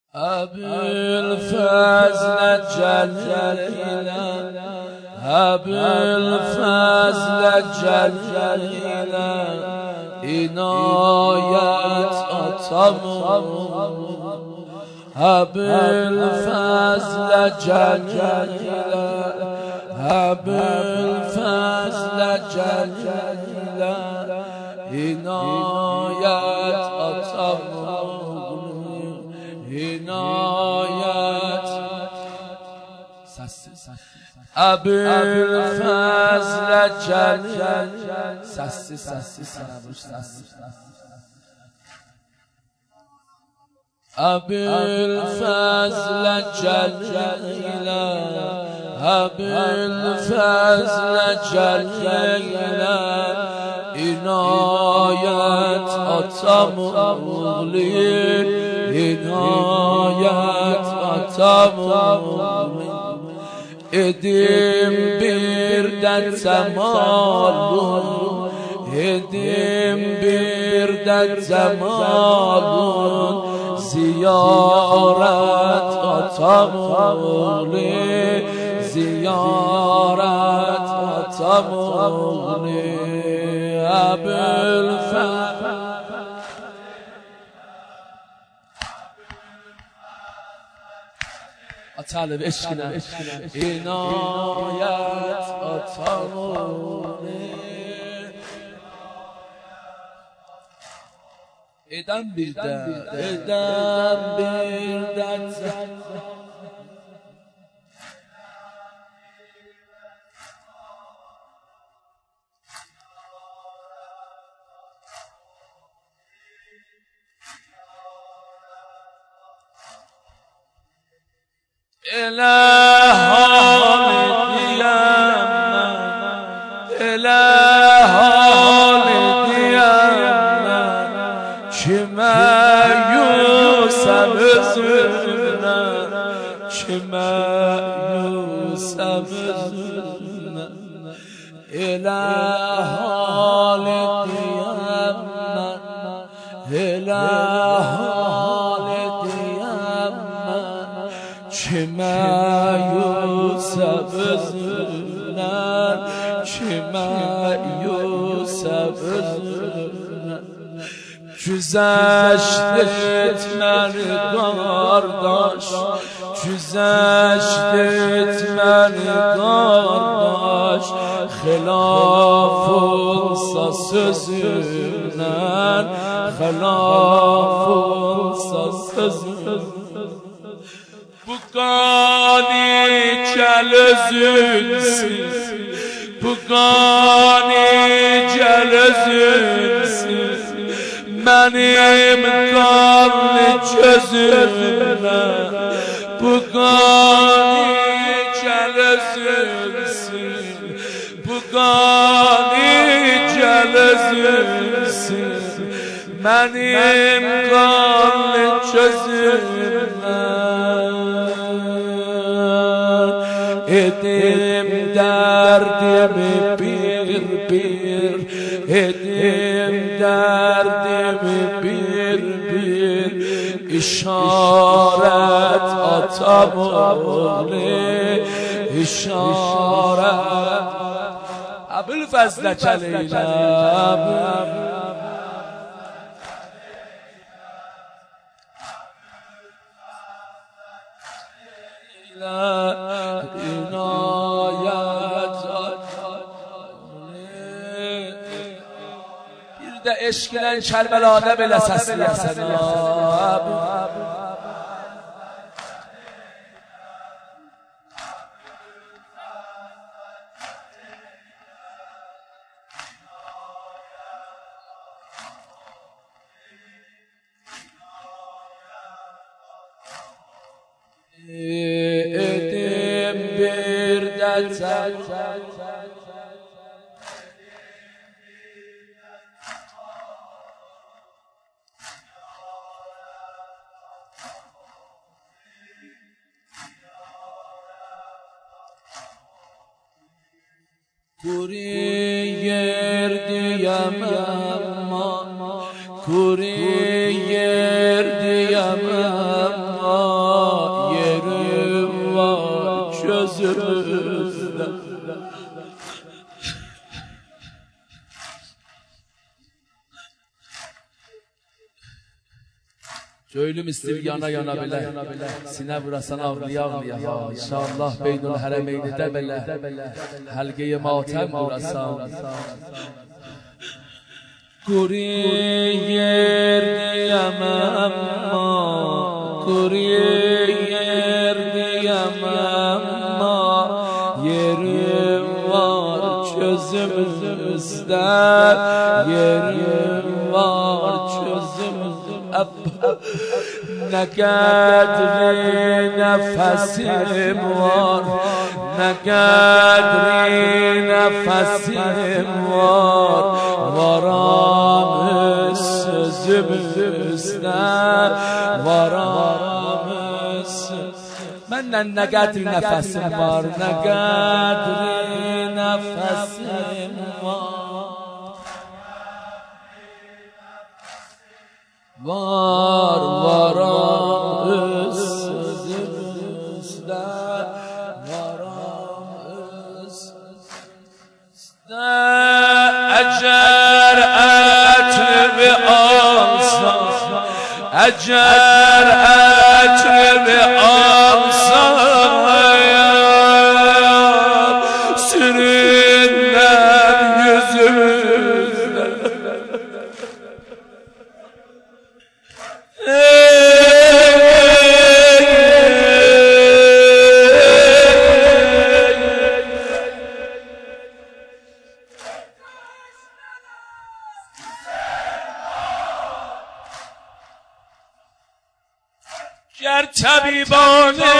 ابوالفضل جلیلا ابوالفضل جلیلا عنایت آتامون ابوالفضل جلیلا ابوالفضل جلیلا عنایت آتامون عنایت ابوالفضل جلیلا ابوالفضل جلیلا ابوالفضل جلیلا عنایت آتامولی عنایت آتامولی ادیم بیردن زمالون ادیم بیردن زمالون زیارت آتامولی زیارت آتامولی ابوالفضل طالب عشقنا عنایت آتامونه ادم بیردن الهان دیامن چما یوسف زنا چما یوسف زنا الهان دیامن الهان دیامن چما یوسف زنن چما یوسف زنن گذشتت من داشت گذشتت من داشت خلاف ساس زنن خلاف ساس زنن بگانی جلزنسی بگانی جلزنسی منیم کان جزنه بگانی جلزنسی بگانی جلزنسی منیم کان جزنه ادیم دردیم بیر بیر ادیم دردیم بیر بیر اشارت آتامونه اشارت ابوالفضل جلیلا de eşkilen Kerbela'da bile sesli Cenab. Edim bir dersen Kuri yer diyemem, kuri yer diyemem Göylüm istir yana yana belə, sinə vurasan ağlıya ağlıya ha. İnşallah beynul hərəmeynidə belə, həlqəyə matəm vurasan. Kuriyer diyemem ma, kuriyer diyemem ma. Yerim var çözümüzde, yerim var çözümüzde. Ne kadri nefesim var, ne kadri nefesim var. Varam sözümüzde, varam menden ne kadri nefesim var, ne kadri nefesim var. Varam sözümüzde, varam eğer etri alsam, eğer etri alsam, süründen yüzümüzde. گر طبیبانه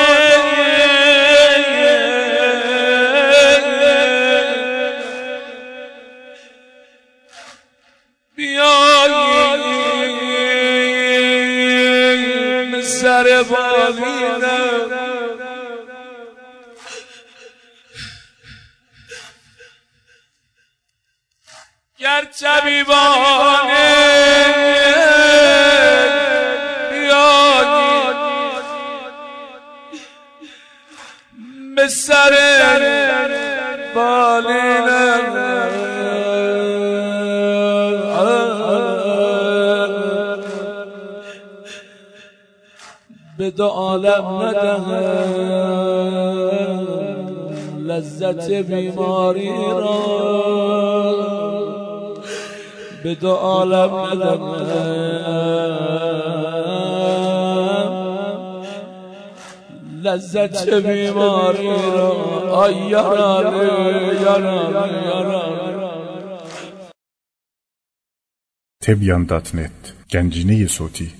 بیاییم سر بالینم گر طبیبانه به سر بالینم به دو عالم ندهم لذت بیماری را به دو عالم ندهم لذت بیماری را آی یارانه یارانه یارانه. Tebyan.net Gencine Yesoti